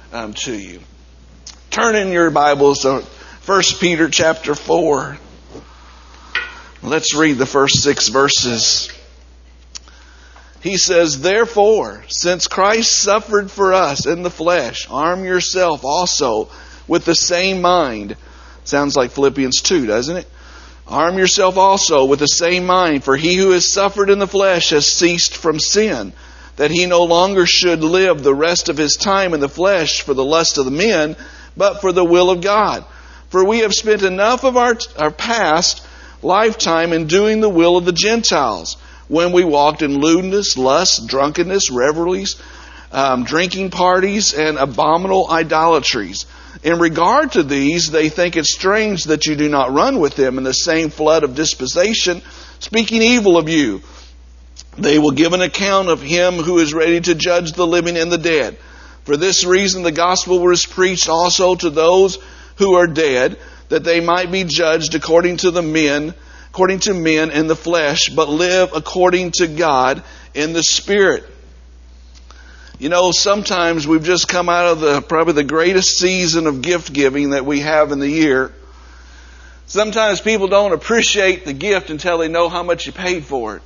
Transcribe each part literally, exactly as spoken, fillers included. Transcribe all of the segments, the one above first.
um, to you. Turn in your Bibles to First Peter chapter four. Let's read the first six verses. He says, "Therefore, since Christ suffered for us in the flesh, arm yourself also with the same mind." Sounds like Philippians two, doesn't it? "Arm yourself also with the same mind, for he who has suffered in the flesh has ceased from sin, that he no longer should live the rest of his time in the flesh for the lust of the men, but for the will of God. For we have spent enough of our, our past lifetime in doing the will of the Gentiles, when we walked in lewdness, lust, drunkenness, revelries, um, drinking parties, and abominable idolatries. In regard to these, they think it strange that you do not run with them in the same flood of dispensation, speaking evil of you. They will give an account of him who is ready to judge the living and the dead. For this reason the gospel was preached also to those who are dead, that they might be judged according to the men, according to men in the flesh, but live according to God in the Spirit." You know, sometimes we've just come out of the probably the greatest season of gift giving that we have in the year. Sometimes people don't appreciate the gift until they know how much you paid for it.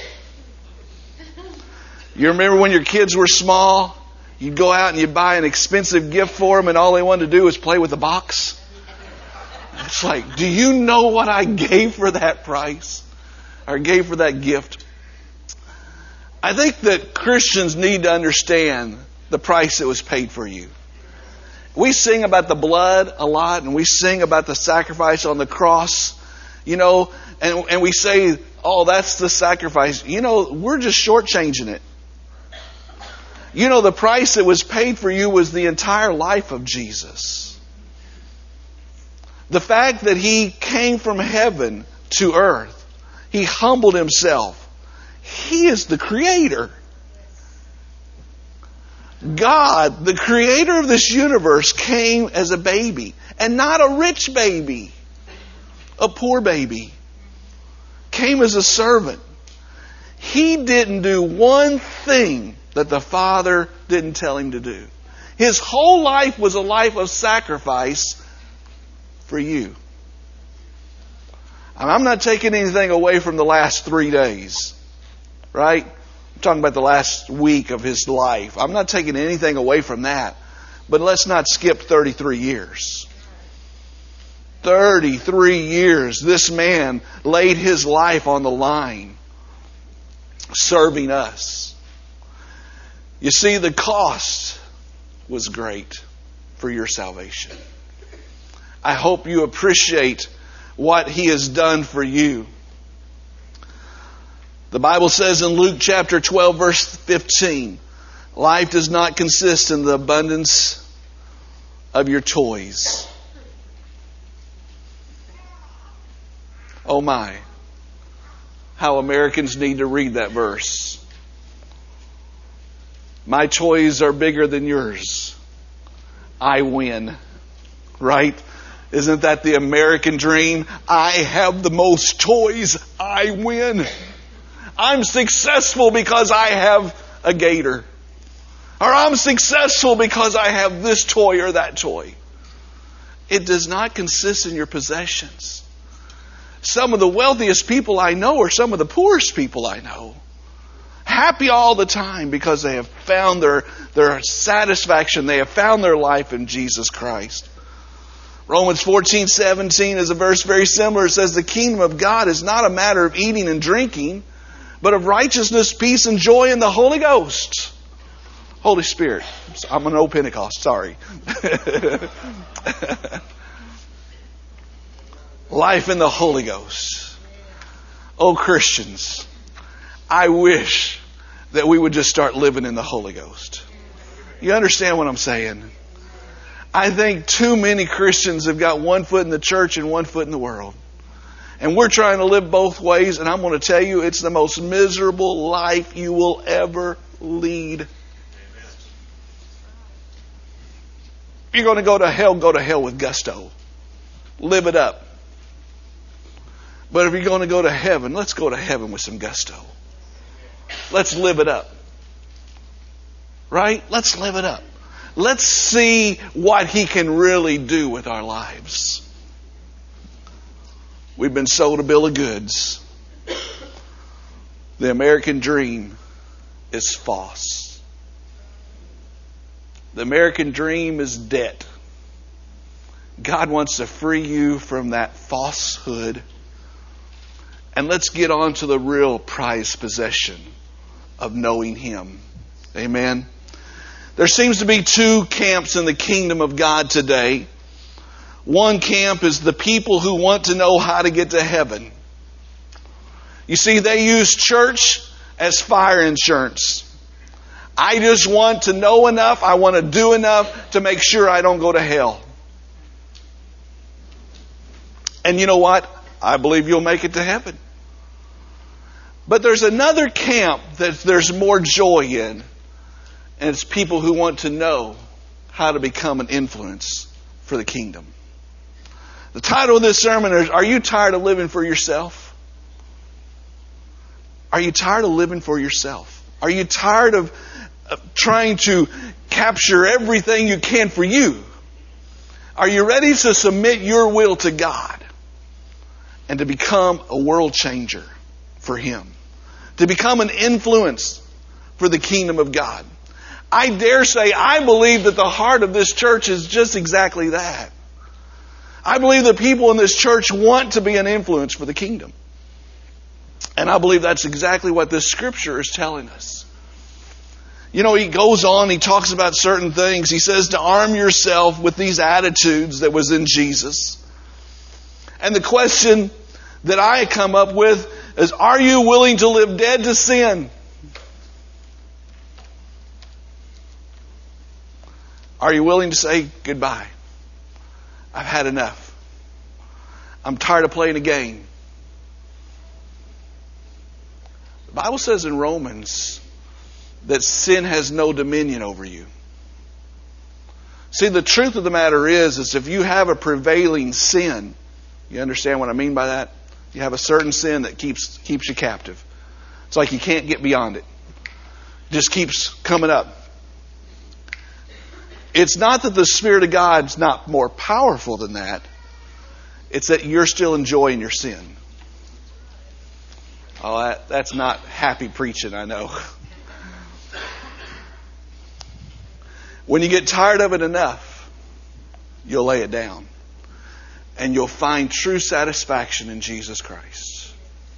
You remember when your kids were small, you'd go out and you'd buy an expensive gift for them and all they wanted to do was play with the box? It's like, do you know what I gave for that price? Or gave for that gift? I think that Christians need to understand the price that was paid for you. We sing about the blood a lot, and we sing about the sacrifice on the cross, you know, and, and we say, oh, that's the sacrifice. You know, we're just shortchanging it. You know, the price that was paid for you was the entire life of Jesus. The fact that He came from heaven to earth. He humbled Himself. He is the Creator. God, the Creator of this universe, came as a baby. And not a rich baby. A poor baby. Came as a servant. He didn't do one thing that the Father didn't tell Him to do. His whole life was a life of sacrifice for you. I'm not taking anything away from the last three days. Right? I'm talking about the last week of His life. I'm not taking anything away from that. But let's not skip thirty-three years. thirty-three years. This man laid His life on the line, serving us. You see, the cost was great for your salvation. I hope you appreciate what He has done for you. The Bible says in Luke chapter twelve, verse fifteen, life does not consist in the abundance of your toys. Oh my, how Americans need to read that verse. My toys are bigger than yours. I win. Right? Isn't that the American dream? I have the most toys. I win. I'm successful because I have a gator. Or I'm successful because I have this toy or that toy. It does not consist in your possessions. Some of the wealthiest people I know are some of the poorest people I know. Happy all the time because they have found their, their satisfaction. They have found their life in Jesus Christ. Romans fourteen seventeen is a verse very similar. It says, the kingdom of God is not a matter of eating and drinking, but of righteousness, peace, and joy in the Holy Ghost. Holy Spirit. I'm an old Pentecost, sorry. Life in the Holy Ghost. Oh, Christians, I wish that we would just start living in the Holy Ghost. You understand what I'm saying? I think too many Christians have got one foot in the church and one foot in the world. And we're trying to live both ways, and I'm going to tell you, it's the most miserable life you will ever lead. If you're going to go to hell, go to hell with gusto. Live it up. But if you're going to go to heaven, let's go to heaven with some gusto. Let's live it up. Right? Let's live it up. let's see what He can really do with our lives. We've been sold a bill of goods. The American dream is false. The American dream is debt. God wants to free you from that falsehood. And let's get on to the real prized possession of knowing Him. Amen. There seems to be two camps in the kingdom of God today. One camp is the people who want to know how to get to heaven. You see, they use church as fire insurance. I just want to know enough, I want to do enough to make sure I don't go to hell. And you know what? I believe you'll make it to heaven. But there's another camp that there's more joy in. And it's people who want to know how to become an influence for the kingdom. The title of this sermon is, Are you tired of living for yourself? Are you tired of living for yourself? Are you tired of, of trying to capture everything you can for you? Are you ready to submit your will to God and to become a world changer for Him? To become an influence for the kingdom of God? I dare say, I believe that the heart of this church is just exactly that. I believe that people in this church want to be an influence for the kingdom. And I believe that's exactly what this scripture is telling us. You know, he goes on, he talks about certain things. He says to arm yourself with these attitudes that was in Jesus. And the question that I come up with is, are you willing to live dead to sin? Are you willing to say goodbye? I've had enough. I'm tired of playing a game. The Bible says in Romans that sin has no dominion over you. See, the truth of the matter is, is if you have a prevailing sin, you understand what I mean by that? You have a certain sin that keeps keeps you captive. It's like you can't get beyond it. It just keeps coming up. It's not that the Spirit of God's not more powerful than that. It's that you're still enjoying your sin. Oh, that, that's not happy preaching, I know. When you get tired of it enough, you'll lay it down. And you'll find true satisfaction in Jesus Christ.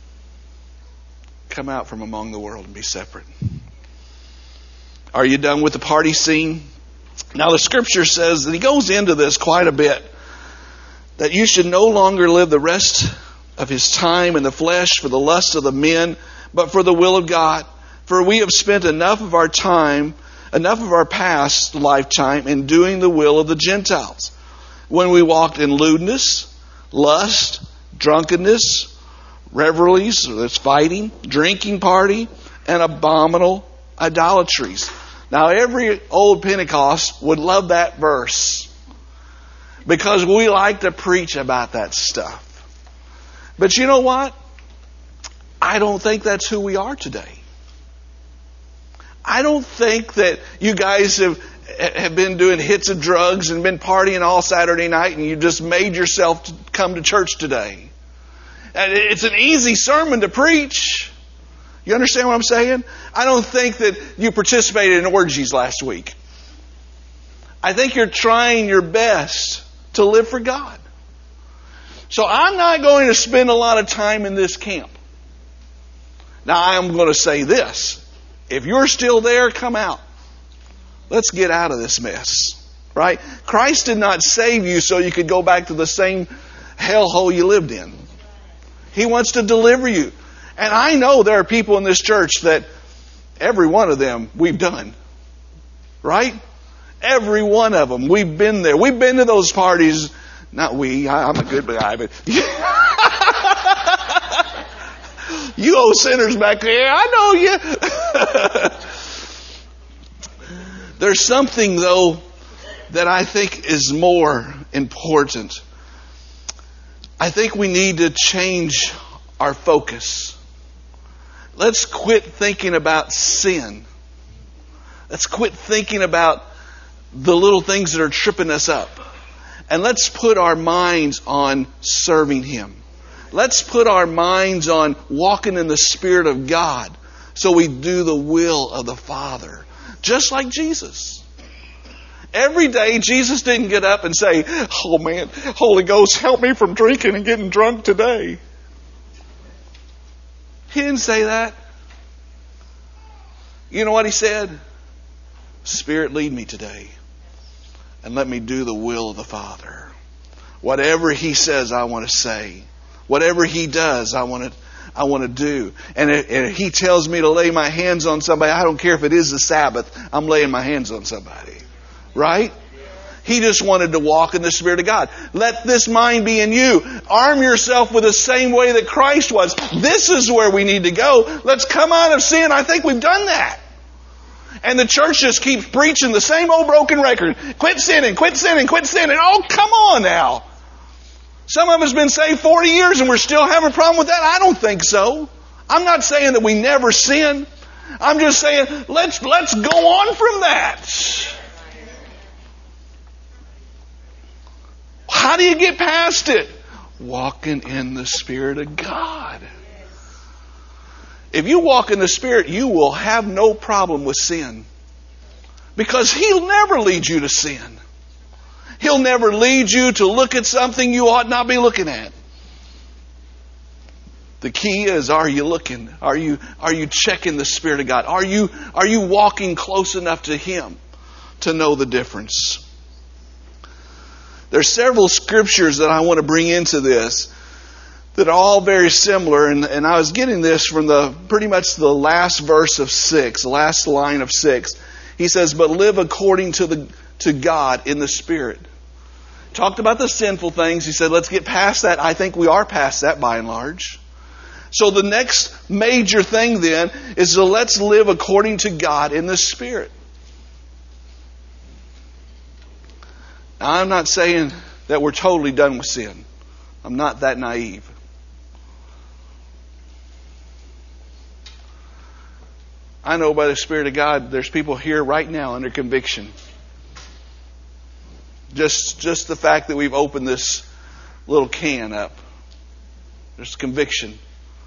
Come out from among the world and be separate. Are you done with the party scene? Now the scripture says that he goes into this quite a bit. That you should no longer live the rest of his time in the flesh for the lust of the men, but for the will of God. For we have spent enough of our time, enough of our past lifetime in doing the will of the Gentiles. When we walked in lewdness, lust, drunkenness, revelries, so that's fighting, drinking party, and abominable idolatries. Now every old Pentecost would love that verse because we like to preach about that stuff. But you know what? I don't think that's who we are today. I don't think that you guys have have been doing hits of drugs and been partying all Saturday night and you just made yourself to come to church today. And it's an easy sermon to preach. You understand what I'm saying? I don't think that you participated in orgies last week. I think you're trying your best to live for God. So I'm not going to spend a lot of time in this camp. Now I'm going to say this. If you're still there, come out. Let's get out of this mess. Right? Christ did not save you so you could go back to the same hellhole you lived in. He wants to deliver you. And I know there are people in this church that every one of them we've done. Right? Every one of them. We've been there. We've been to those parties. Not we. I'm a good guy, but you old sinners back there. I know you. There's something, though, that I think is more important. I think we need to change our focus. Let's quit thinking about sin. Let's quit thinking about the little things that are tripping us up. And let's put our minds on serving Him. Let's put our minds on walking in the Spirit of God so we do the will of the Father. Just like Jesus. Every day Jesus didn't get up and say, oh man, Holy Ghost, help me from drinking and getting drunk today. He didn't say that. You know what He said? Spirit, lead me today. And let me do the will of the Father. Whatever He says, I want to say. Whatever He does, I want to, I want to do. And if He tells me to lay my hands on somebody, I don't care if it is the Sabbath, I'm laying my hands on somebody. Right? He just wanted to walk in the Spirit of God. Let this mind be in you. Arm yourself with the same way that Christ was. This is where we need to go. Let's come out of sin. I think we've done that. And the church just keeps preaching the same old broken record. Quit sinning, quit sinning, quit sinning. Oh, come on now. Some of us have been saved forty years and we're still having a problem with that? I don't think so. I'm not saying that we never sin. I'm just saying let's, let's go on from that. How do you get past it? Walking in the Spirit of God. If you walk in the Spirit, you will have no problem with sin. Because He'll never lead you to sin. He'll never lead you to look at something you ought not be looking at. The key is, are you looking? Are you, are you checking the Spirit of God? Are you, are you walking close enough to Him to know the difference? There's several scriptures that I want to bring into this that are all very similar. And, and I was getting this from the pretty much the last verse of six, the last line of six. He says, but live according to the to God in the Spirit. Talked about the sinful things. He said, let's get past that. I think we are past that by and large. So the next major thing then is to let's live according to God in the Spirit. Now, I'm not saying that we're totally done with sin. I'm not that naive. I know by the Spirit of God, there's people here right now under conviction. Just, just the fact that we've opened this little can up. There's conviction.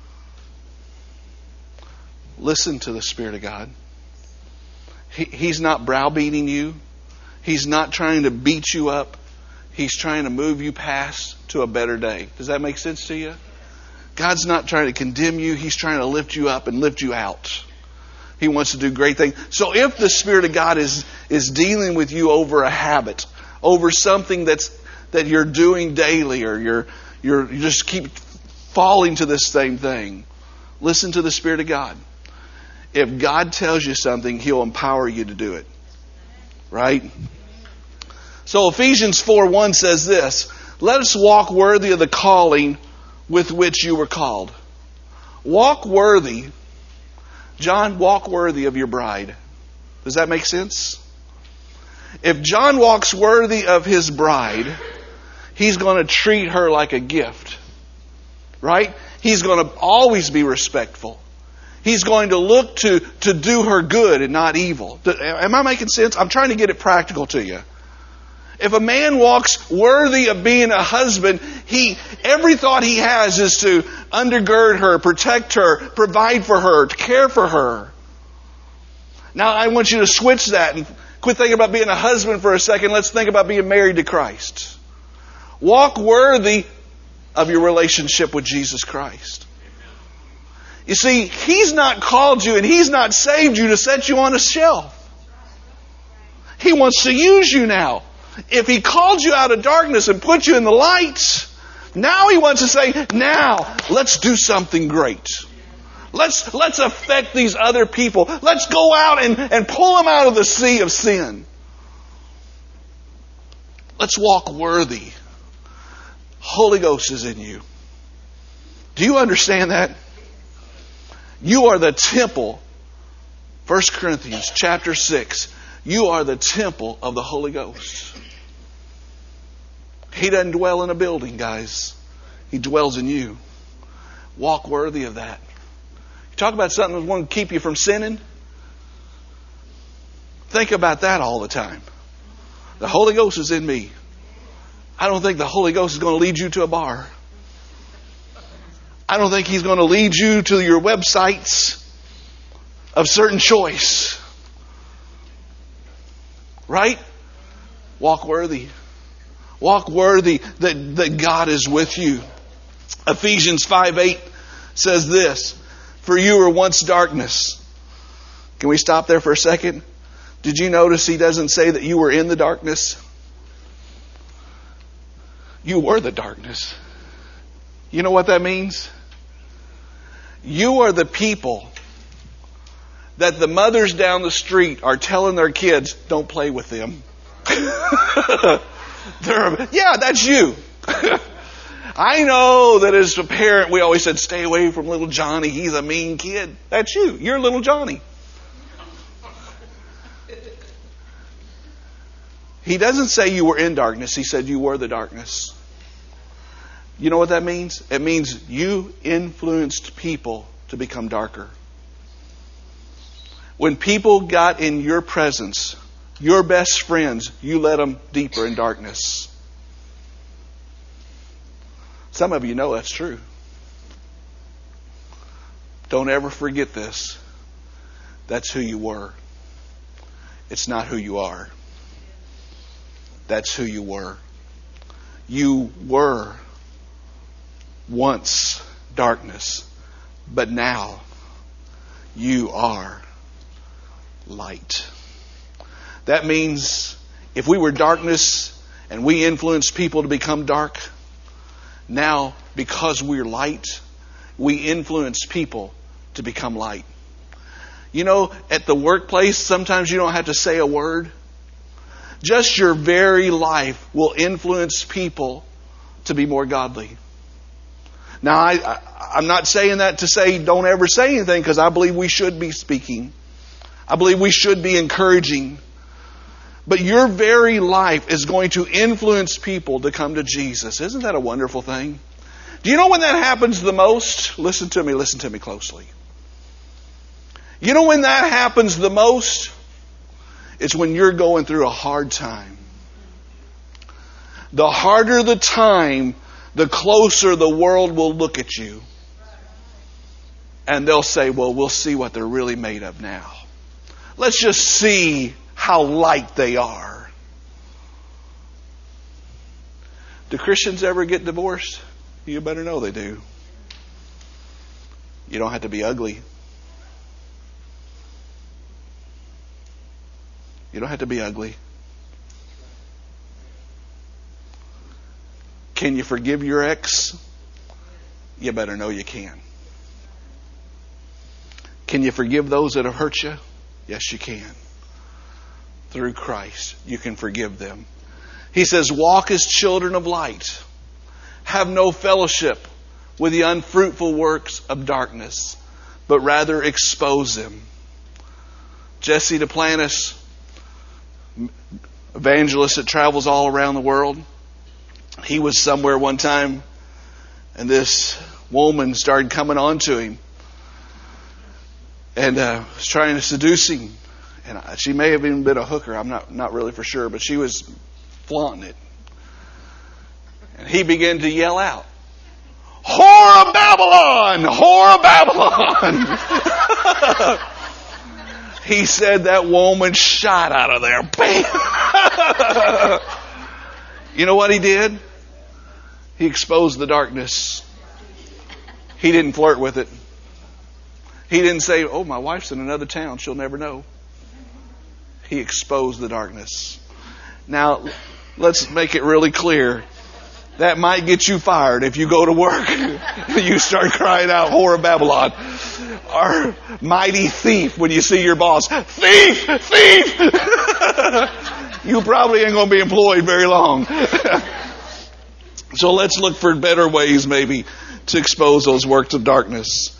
Listen to the Spirit of God. He, he's not browbeating you. He's not trying to beat you up. He's trying to move you past to a better day. Does that make sense to you? God's not trying to condemn you. He's trying to lift you up and lift you out. He wants to do great things. So if the Spirit of God is, is dealing with you over a habit, over something that's that you're doing daily, or you're you're you just keep falling to this same thing, listen to the Spirit of God. If God tells you something, He'll empower you to do it. Right? So Ephesians four one says this, let us walk worthy of the calling with which you were called. Walk worthy. John, walk worthy of your bride. Does that make sense? If John walks worthy of his bride, he's going to treat her like a gift. Right? He's going to always be respectful. He's going to look to, to do her good and not evil. Am I making sense? I'm trying to get it practical to you. If a man walks worthy of being a husband, he every thought he has is to undergird her, protect her, provide for her, to care for her. Now I want you to switch that and quit thinking about being a husband for a second. Let's think about being married to Christ. Walk worthy of your relationship with Jesus Christ. You see, He's not called you and He's not saved you to set you on a shelf. He wants to use you now. If He called you out of darkness and put you in the light, now He wants to say, now, let's do something great. Let's, let's affect these other people. Let's go out and, and pull them out of the sea of sin. Let's walk worthy. Holy Ghost is in you. Do you understand that? You are the temple. First Corinthians chapter six. You are the temple of the Holy Ghost. He doesn't dwell in a building, guys. He dwells in you. Walk worthy of that. You talk about something that's going to keep you from sinning. Think about that all the time. The Holy Ghost is in me. I don't think the Holy Ghost is going to lead you to a bar. I don't think He's going to lead you to your websites of certain choice. Right? Walk worthy. Walk worthy that, that God is with you. Ephesians five eight says this, for you were once darkness. Can we stop there for a second? Did you notice he doesn't say that you were in the darkness? You were the darkness. You know what that means? You are the people that the mothers down the street are telling their kids, don't play with them. They're, yeah, that's you. I know that as a parent we always said, stay away from little Johnny. He's a mean kid. That's you. You're little Johnny. He doesn't say you were in darkness. He said you were the darkness. You know what that means? It means you influenced people to become darker. When people got in your presence, your best friends, you led them deeper in darkness. Some of you know that's true. Don't ever forget this. That's who you were. It's not who you are. That's who you were. You were once darkness, but now you are light. That means if we were darkness and we influenced people to become dark, now because we're light, we influence people to become light. You know, at the workplace, sometimes you don't have to say a word. Just your very life will influence people to be more godly. Now, I, I, I'm not saying that to say don't ever say anything, because I believe we should be speaking. I believe we should be encouraging. But your very life is going to influence people to come to Jesus. Isn't that a wonderful thing? Do you know when that happens the most? Listen to me, listen to me closely. You know when that happens the most? It's when you're going through a hard time. The harder the time, the closer the world will look at you. And they'll say, well, we'll see what they're really made of now. Let's just see how light they are. Do Christians ever get divorced? You better know they do. You don't have to be ugly. You don't have to be ugly. Can you forgive your ex? You better know you can. Can you forgive those that have hurt you? Yes, you can. Through Christ, you can forgive them. He says, walk as children of light. Have no fellowship with the unfruitful works of darkness, but rather expose them. Jesse Duplantis, evangelist that travels all around the world, he was somewhere one time, and this woman started coming on to him and uh, was trying to seduce him. And she may have even been a hooker. I'm not not really for sure, but she was flaunting it. And he began to yell out, "Whore of Babylon! Whore of Babylon!" He said that woman shot out of there. Bam! You know what he did? He exposed the darkness. He didn't flirt with it. He didn't say, oh, my wife's in another town. She'll never know. He exposed the darkness. Now, let's make it really clear. That might get you fired if you go to work and you start crying out, whore of Babylon. Or mighty thief when you see your boss. Thief! Thief! You probably ain't going to be employed very long. So let's look for better ways maybe to expose those works of darkness.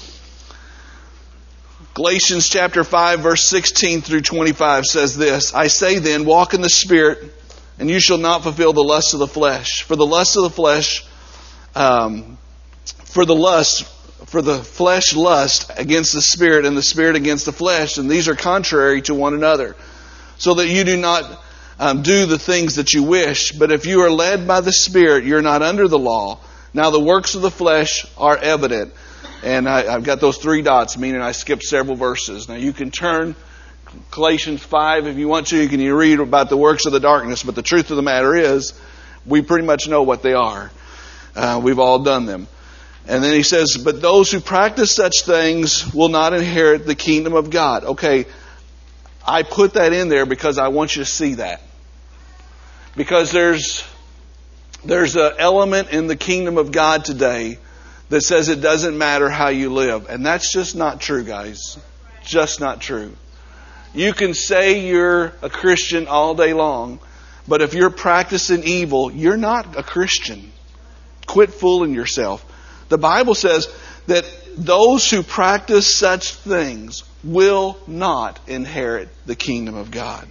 Galatians chapter five verse sixteen through twenty-five says this, I say then, walk in the Spirit, and you shall not fulfill the lusts of the flesh. For the lust of the flesh, um, for the lust, for the flesh lust against the Spirit, and the Spirit against the flesh, and these are contrary to one another, so that you do not um, do the things that you wish. But if you are led by the Spirit, you're not under the law. Now the works of the flesh are evident. And I, I've got those three dots, meaning I skipped several verses. Now you can turn Galatians five if you want to. You can read about the works of the darkness. But the truth of the matter is, we pretty much know what they are. Uh, we've all done them. And then he says, but those who practice such things will not inherit the kingdom of God. Okay, I put that in there because I want you to see that. Because there's there's an element in the kingdom of God today that says it doesn't matter how you live. And that's just not true, guys. Just not true. You can say you're a Christian all day long, but if you're practicing evil, you're not a Christian. Quit fooling yourself. The Bible says that those who practice such things will not inherit the kingdom of God.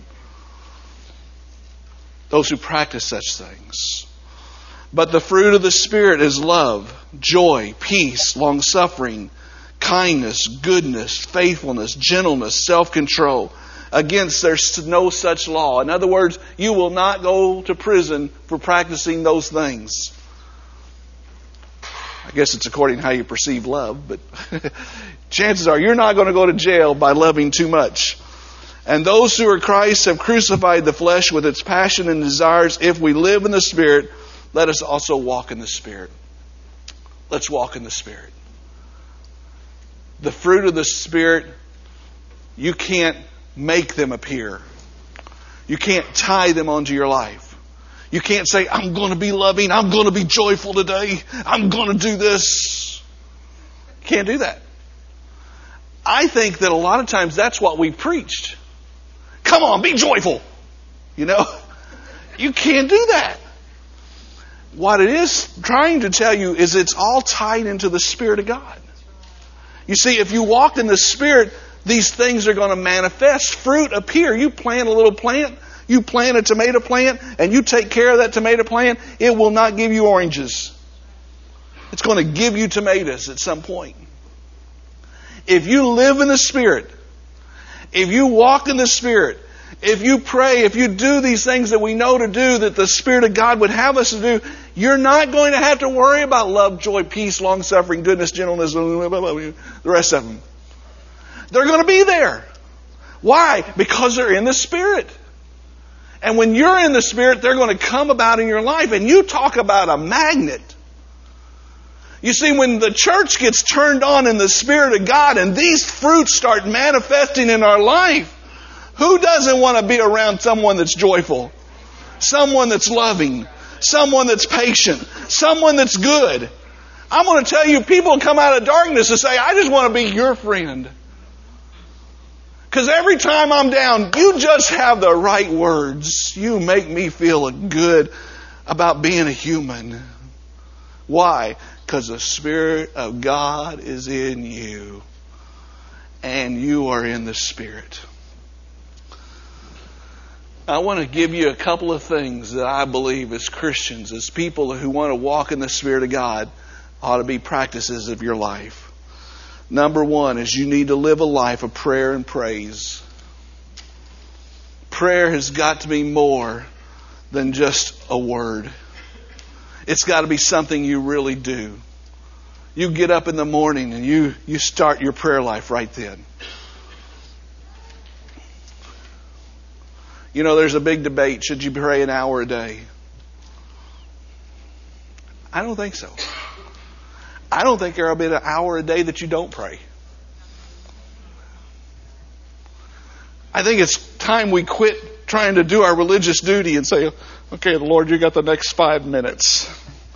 Those who practice such things. But the fruit of the Spirit is love, joy, peace, long-suffering, kindness, goodness, faithfulness, gentleness, self-control. Against there's no such law. In other words, you will not go to prison for practicing those things. I guess it's according to how you perceive love, but chances are you're not going to go to jail by loving too much. And those who are Christ have crucified the flesh with its passion and desires. If we live in the Spirit, let us also walk in the Spirit. Let's walk in the Spirit. The fruit of the Spirit, you can't make them appear. You can't tie them onto your life. You can't say, I'm going to be loving, I'm going to be joyful today, I'm going to do this. You can't do that. I think that a lot of times that's what we preached. Come on, be joyful. You know, you can't do that. What it is trying to tell you is it's all tied into the Spirit of God. You see, if you walk in the Spirit, these things are going to manifest. Fruit appear. You plant a little plant, you plant a tomato plant, and you take care of that tomato plant, it will not give you oranges. It's going to give you tomatoes at some point. If you live in the Spirit, if you walk in the Spirit, if you pray, if you do these things that we know to do, that the Spirit of God would have us to do, you're not going to have to worry about love, joy, peace, long-suffering, goodness, gentleness, the rest of them. They're going to be there. Why? Because they're in the Spirit. And when you're in the Spirit, they're going to come about in your life. And you talk about a magnet. You see, when the church gets turned on in the Spirit of God and these fruits start manifesting in our life, who doesn't want to be around someone that's joyful? Someone that's loving? Someone that's patient? Someone that's good? I'm going to tell you, people come out of darkness and say, I just want to be your friend. Because every time I'm down, you just have the right words. You make me feel good about being a human. Why? Because the Spirit of God is in you. And you are in the Spirit. I want to give you a couple of things that I believe as Christians, as people who want to walk in the Spirit of God, ought to be practices of your life. Number one is you need to live a life of prayer and praise. Prayer has got to be more than just a word. It's got to be something you really do. You get up in the morning and you, you start your prayer life right then. You know, there's a big debate. Should you pray an hour a day? I don't think so. I don't think there will be an hour a day that you don't pray. I think it's time we quit trying to do our religious duty and say, okay, Lord, you got the next five minutes.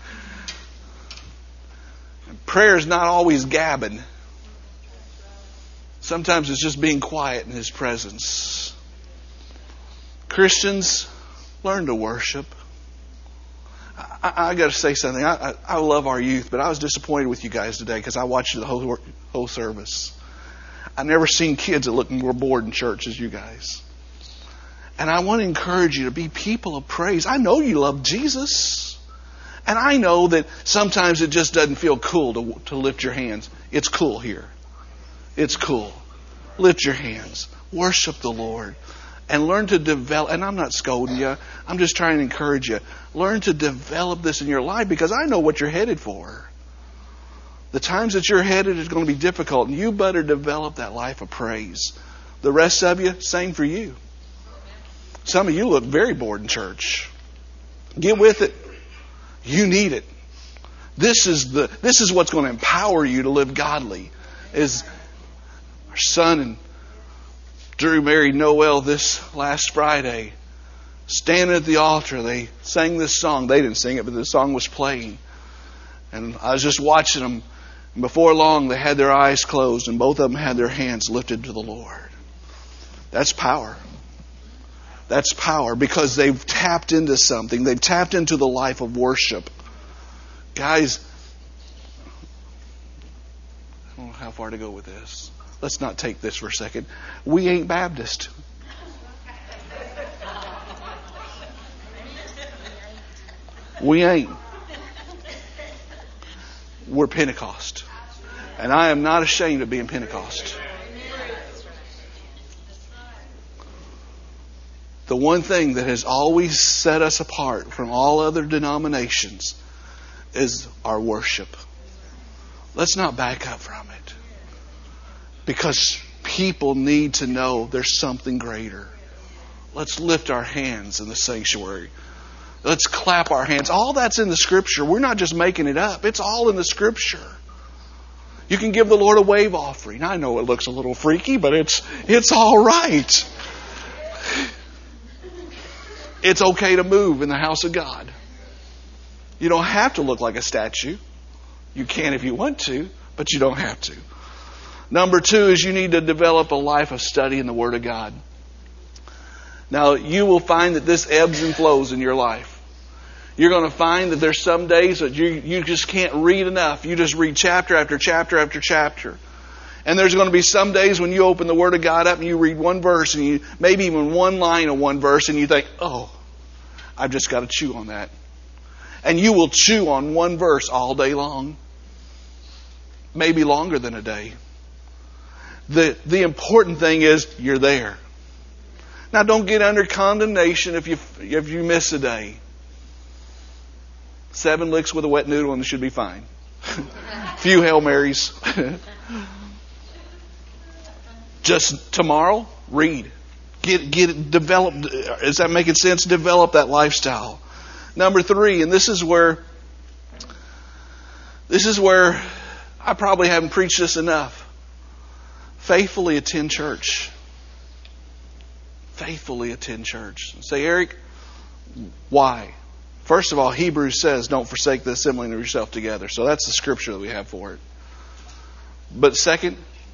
Prayer is not always gabbing. Sometimes it's just being quiet in His presence. Christians, learn to worship. I, I got to say something. I, I, I love our youth, but I was disappointed with you guys today because I watched the whole whole service. I've never seen kids that look more bored in church as you guys. And I want to encourage you to be people of praise. I know you love Jesus. And I know that sometimes it just doesn't feel cool to, to lift your hands. It's cool here. It's cool. Lift your hands. Worship the Lord. And learn to develop, and I'm not scolding you, I'm just trying to encourage you. Learn to develop this in your life, because I know what you're headed for. The times that you're headed is going to be difficult, and you better develop that life of praise. The rest of you, same for you. Some of you look very bored in church. Get with it. You need it. This is the this is what's going to empower you to live godly. Is our son and Drew married Noel this last Friday. Standing at the altar, they sang this song. They didn't sing it, but the song was playing. And I was just watching them. And before long, they had their eyes closed, and both of them had their hands lifted to the Lord. That's power. That's power, because they've tapped into something. They've tapped into the life of worship. Guys, I don't know how far to go with this. Let's not take this for a second. We ain't Baptist. We ain't. We're Pentecost. And I am not ashamed of being Pentecost. The one thing that has always set us apart from all other denominations is our worship. Let's not back up from it. Because people need to know there's something greater. Let's lift our hands in the sanctuary. Let's clap our hands. All that's in the Scripture. We're not just making it up. It's all in the Scripture. You can give the Lord a wave offering. I know it looks a little freaky, but it's it's all right. It's okay to move in the house of God. You don't have to look like a statue. You can if you want to, but you don't have to. Number two is you need to develop a life of study in the Word of God. Now, you will find that this ebbs and flows in your life. You're going to find that there's some days that you, you just can't read enough. You just read chapter after chapter after chapter. And there's going to be some days when you open the Word of God up and you read one verse, and you maybe even one line of one verse, and you think, oh, I've just got to chew on that. And you will chew on one verse all day long. Maybe longer than a day. The, the important thing is you're there. Now, don't get under condemnation if you if you miss a day. Seven licks with a wet noodle and it should be fine. Few Hail Marys. Just tomorrow, read. Get get it developed. Is that making sense? Develop that lifestyle. Number three, and this is where this is where I probably haven't preached this enough. Faithfully attend church. Faithfully attend church. Say, Eric, why? First of all, Hebrews says, don't forsake the assembling of yourself together. So that's the scripture that we have for it. But second,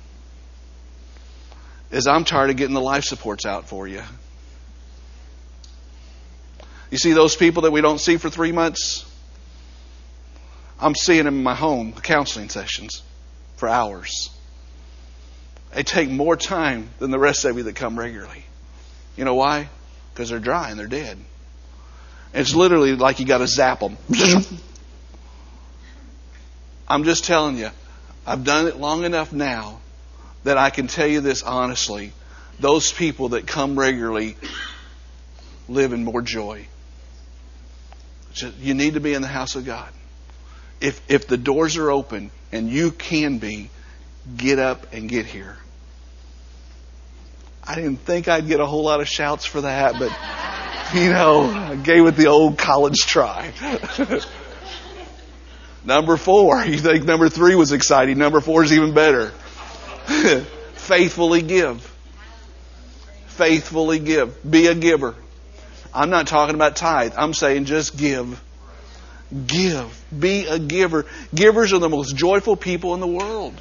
is I'm tired of getting the life supports out for you. You see those people that we don't see for three months? I'm seeing them in my home, counseling sessions, for hours. They take more time than the rest of you that come regularly. You know why? Because they're dry and they're dead. It's literally like you got to zap them. I'm just telling you, I've done it long enough now that I can tell you this honestly. Those people that come regularly live in more joy. You need to be in the house of God. If if the doors are open and you can be, get up and get here. I didn't think I'd get a whole lot of shouts for that, but, you know, I gave it the old college try. Number four. You think number three was exciting. Number four is even better. Faithfully give. Faithfully give. Be a giver. I'm not talking about tithe. I'm saying just give. Give. Be a giver. Givers are the most joyful people in the world.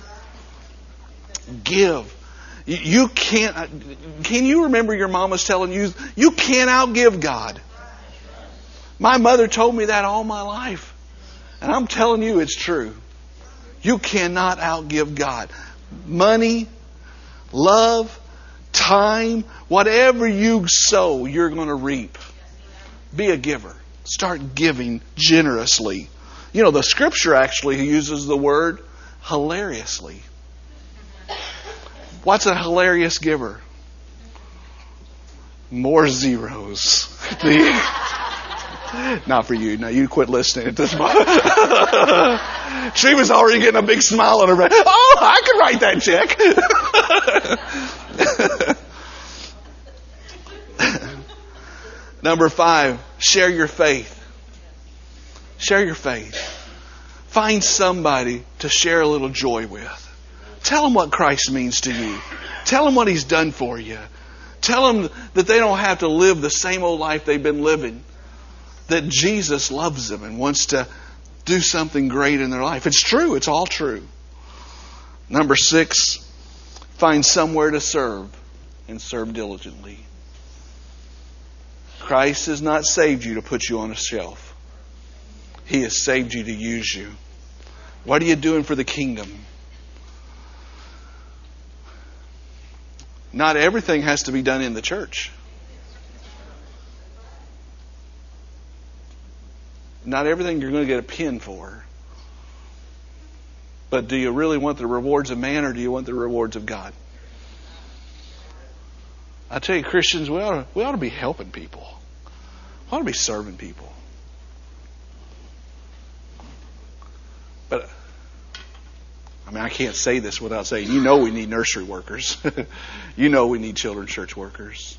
Give. You can't, can you remember your mom was telling you, you can't outgive God. My mother told me that all my life. And I'm telling you it's true. You cannot outgive God. Money, love, time, whatever you sow, you're going to reap. Be a giver. Start giving generously. You know, the scripture actually uses the word hilariously. What's a hilarious giver? More zeros. Not for you. No, you quit listening at this point. She was already getting a big smile on her face. Oh, I can write that check. Number five, share your faith. Share your faith. Find somebody to share a little joy with. Tell them what Christ means to you. Tell them what He's done for you. Tell them that they don't have to live the same old life they've been living. That Jesus loves them and wants to do something great in their life. It's true. It's all true. Number six, find somewhere to serve and serve diligently. Christ has not saved you to put you on a shelf. He has saved you to use you. What are you doing for the kingdom? Not everything has to be done in the church. Not everything you're going to get a pin for. But do you really want the rewards of man or do you want the rewards of God? I tell you, Christians, we ought to, we ought to be helping people. We ought to be serving people. But, I mean, I can't say this without saying, you know we need nursery workers. You know we need children's church workers.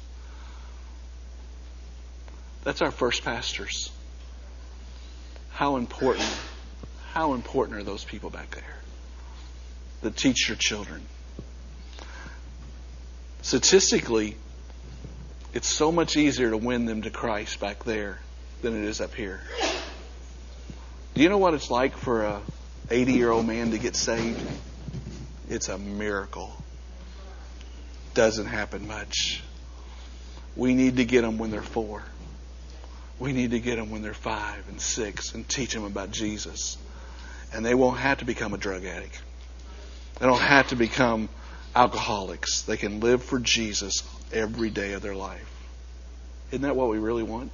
That's our first pastors. How important, how important are those people back there that teach your children? Statistically, it's so much easier to win them to Christ back there than it is up here. Do you know what it's like for a eighty-year-old man to get saved? It's a miracle. Doesn't happen much. We need to get them when they're four. We need to get them when they're five and six and teach them about Jesus. And they won't have to become a drug addict. They don't have to become alcoholics. They can live for Jesus every day of their life. Isn't that what we really want?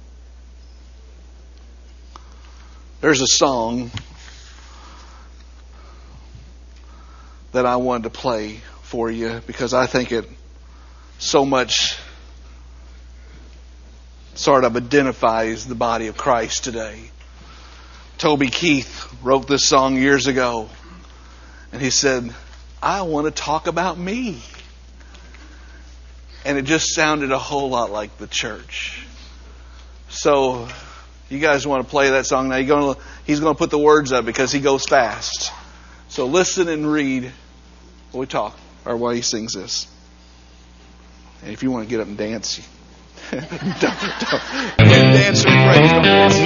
There's a song that I wanted to play for you because I think it so much sort of identifies the body of Christ today. Toby Keith wrote this song years ago, and he said, I want to talk about me. And it just sounded a whole lot like the church. So, you guys want to play that song? Now, you're going to, he's going to put the words up because he goes fast. So listen and read while we talk, or while he sings this. And if you want to get up and dance, don't, don't. Dance and praise. Don't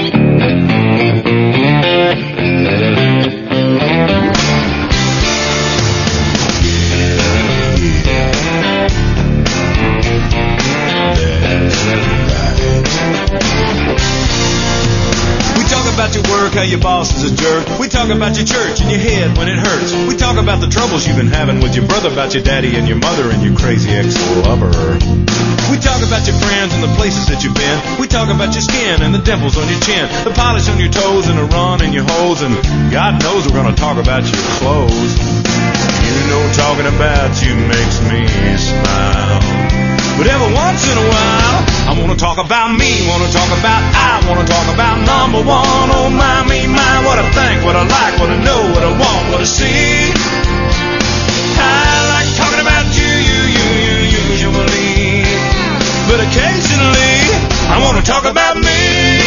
about your work, how your boss is a jerk. We talk about your church and your head when it hurts. We talk about the troubles you've been having with your brother, about your daddy and your mother and your crazy ex-lover. We talk about your friends and the places that you've been. We talk about your skin and the dimples on your chin, the polish on your toes and the run in your holes. And God knows we're going to talk about your clothes. You know talking about you makes me smile. But every once in a while, I want to talk about me, want to talk about I, want to talk about number one. Oh my, me, my, what I think, what I like, what I know, what I want, what I see. I like talking about you, you, you, you, usually. But occasionally, I want to talk about me.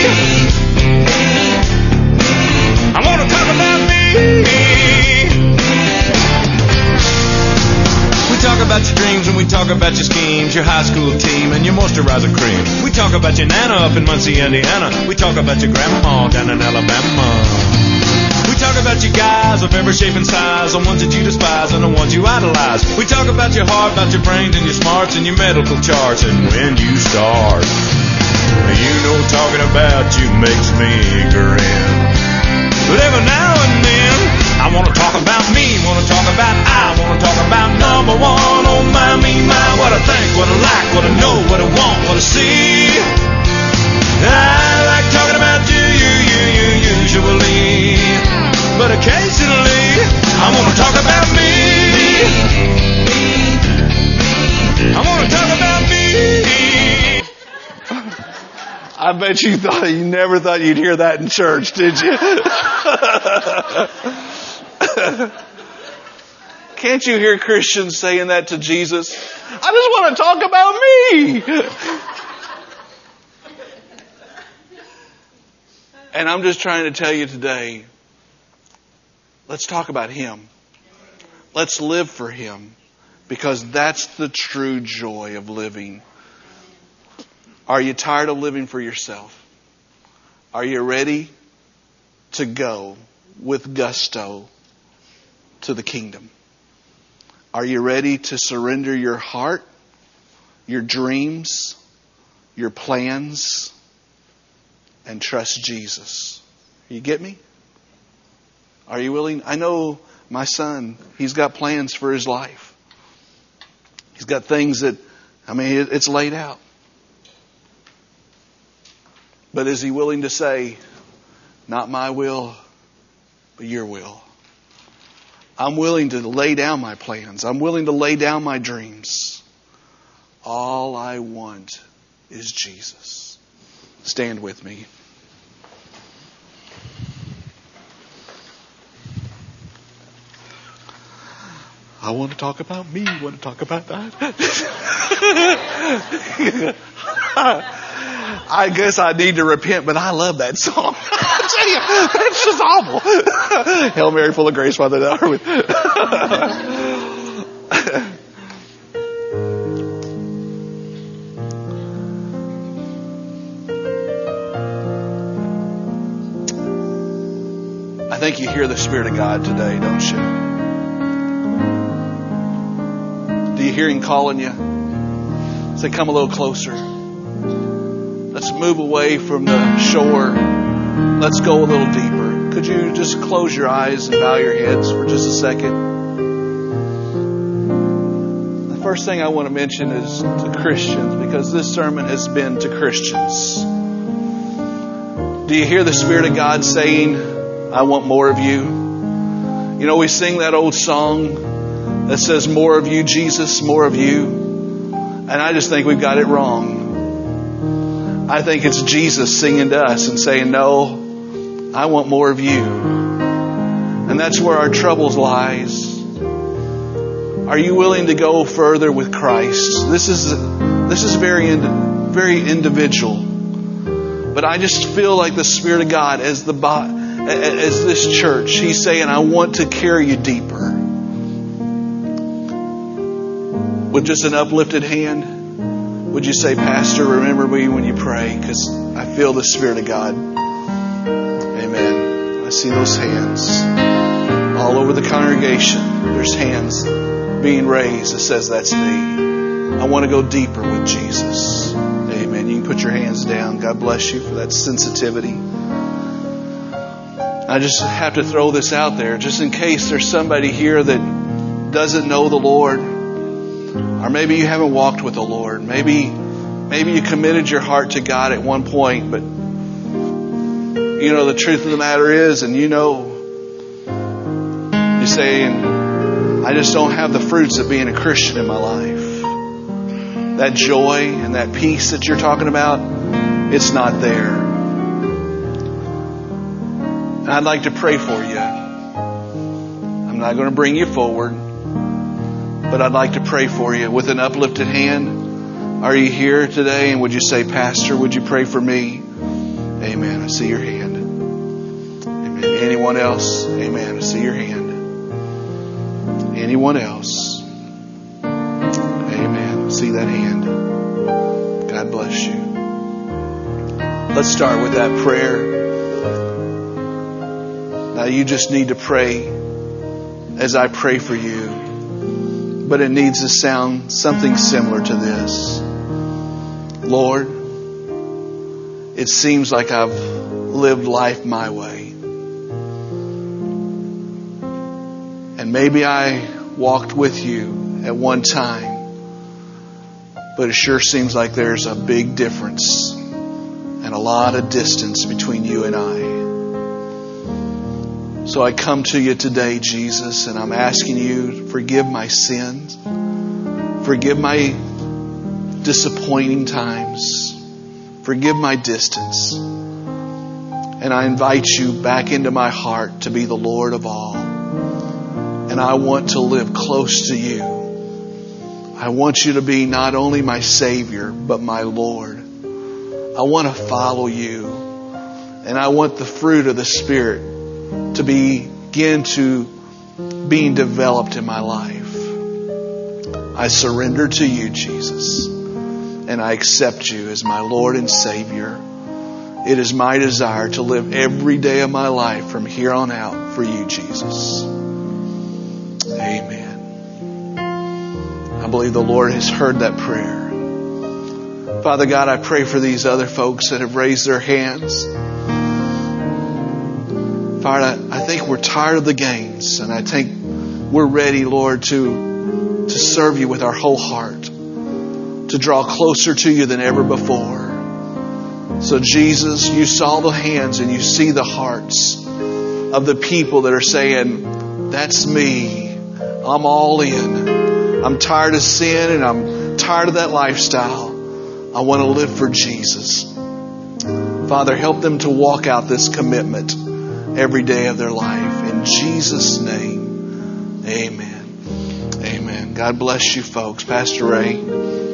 I want to talk about me. We talk about your dreams and we talk about your schemes, your high school team and your moisturizer cream. We talk about your nana up in Muncie, Indiana. We talk about your grandma down in Alabama. We talk about your guys of every shape and size, the ones that you despise and the ones you idolize. We talk about your heart, about your brains and your smarts and your medical charts and when you start. You know talking about you makes me grin. But every now and then I want to talk about me, want to talk about I, want to talk about number one. Oh my, me, my, what I think, what I like, what I know, what I want, what I see. I like talking about you, you, you, you, usually. But occasionally, I want to talk about me. I want to talk about me. bet you thought you never thought you'd hear that in church, did you? Can't you hear Christians saying that to Jesus? I just want to talk about me. And I'm just trying to tell you today, let's talk about Him. Let's live for Him, because that's the true joy of living. Are you tired of living for yourself? Are you ready to go with gusto to the kingdom? Are you ready to surrender your heart, your dreams, your plans, and trust Jesus? You get me? Are you willing? I know my son, he's got plans for his life. He's got things that, I mean, it's laid out. But is he willing to say, not my will, but your will? I'm willing to lay down my plans. I'm willing to lay down my dreams. All I want is Jesus. Stand with me. I want to talk about me. I want to talk about that. I guess I need to repent, but I love that song. I tell you, it's just awful. Hail Mary, full of grace, Father, thou art with. I think you hear the Spirit of God today, don't you? Do you hear Him calling you? Say, come a little closer. Let's move away from the shore. Let's go a little deeper. Could you just close your eyes and bow your heads for just a second? The first thing I want to mention is to Christians, because this sermon has been to Christians. Do you hear the Spirit of God saying, I want more of you? You know, we sing that old song that says, more of you, Jesus, more of you. And I just think we've got it wrong. I think it's Jesus singing to us and saying, no, I want more of you. And that's where our troubles lies. Are you willing to go further with Christ? This is this is very very individual. But I just feel like the Spirit of God, as the as this church, He's saying, I want to carry you deeper. With just an uplifted hand, would you say, Pastor, remember me when you pray? Because I feel the Spirit of God. Amen. I see those hands all over the congregation. There's hands being raised that says, that's me. I want to go deeper with Jesus. Amen. You can put your hands down. God bless you for that sensitivity. I just have to throw this out there, just in case there's somebody here that doesn't know the Lord. Or maybe you haven't walked with the Lord. Maybe maybe you committed your heart to God at one point, but you know, the truth of the matter is, and you know, you're saying, I just don't have the fruits of being a Christian in my life. That joy and that peace that you're talking about, it's not there. And I'd like to pray for you. I'm not going to bring you forward, but I'd like to pray for you with an uplifted hand. Are you here today? And would you say, Pastor, would you pray for me? Amen. I see your hand. Amen. Anyone else? Amen. I see your hand. Anyone else? Amen. I see that hand. God bless you. Let's start with that prayer. Now you just need to pray as I pray for you. But it needs to sound something similar to this. Lord, it seems like I've lived life my way. And maybe I walked with you at one time, but it sure seems like there's a big difference and a lot of distance between you and I. So I come to you today, Jesus, and I'm asking you to forgive my sins. Forgive my disappointing times. Forgive my distance. And I invite you back into my heart to be the Lord of all. And I want to live close to you. I want you to be not only my Savior, but my Lord. I want to follow you. And I want the fruit of the Spirit to begin to being developed in my life. I surrender to you, Jesus. And I accept you as my Lord and Savior. It is my desire to live every day of my life from here on out for you, Jesus. Amen. I believe the Lord has heard that prayer. Father God, I pray for these other folks that have raised their hands. Father, I think we're tired of the games, and I think we're ready, Lord, to, to serve you with our whole heart, to draw closer to you than ever before. So Jesus, you saw the hands and you see the hearts of the people that are saying, that's me. I'm all in. I'm tired of sin and I'm tired of that lifestyle. I want to live for Jesus. Father, help them to walk out this commitment every day of their life. In Jesus' name, amen. Amen. God bless you folks. Pastor Ray.